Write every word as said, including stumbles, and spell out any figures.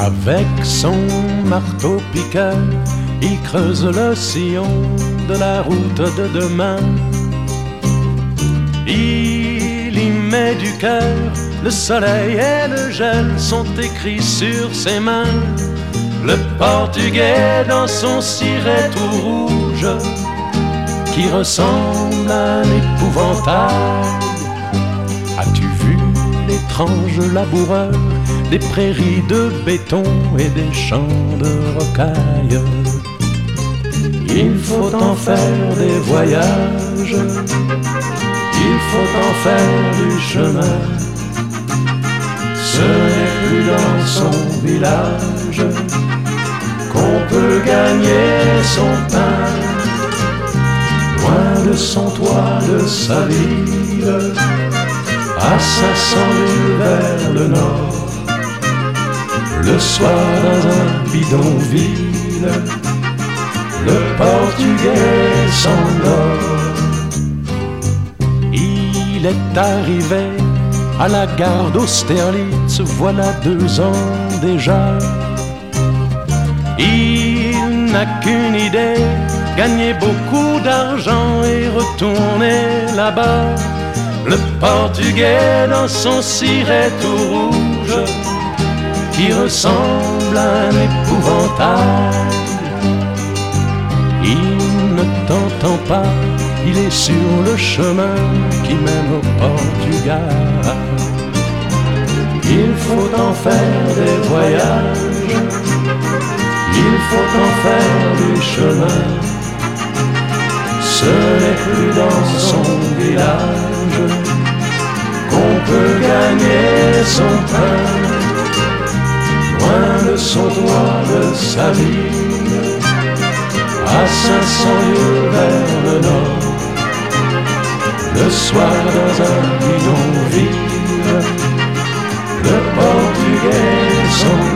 Avec son marteau-piqueur, il creuse le sillon de la route de demain. Il y met du cœur, le soleil et le gel sont écrits sur ses mains. Le portugais dans son ciré tout rouge, qui ressemble à un épouvantail. As-tu vu l'étrange laboureur des prairies de béton et des champs de rocailles? Il faut en faire des voyages, il faut en faire du chemin. Ce n'est plus dans son village qu'on peut gagner son pain. Loin de son toit, de sa ville, à cinq cents milles vers le nord. Le soir dans un bidonville, le portugais s'endort. Il est arrivé à la gare d'Austerlitz, voilà deux ans déjà. Il n'a qu'une idée, gagner beaucoup d'argent et retourner là-bas. Le portugais dans son ciré tout rouge, qui ressemble à un épouvantail. Il ne t'entend pas, il est sur le chemin qui mène au Portugal. Il faut en faire des voyages, il faut en faire du chemin. Ce n'est plus dans son village qu'on peut gagner son pain. Loin de son toit, de sa ville, à cinq cents lieues vers le nord. Le soir dans un bidonville, le portugais s'en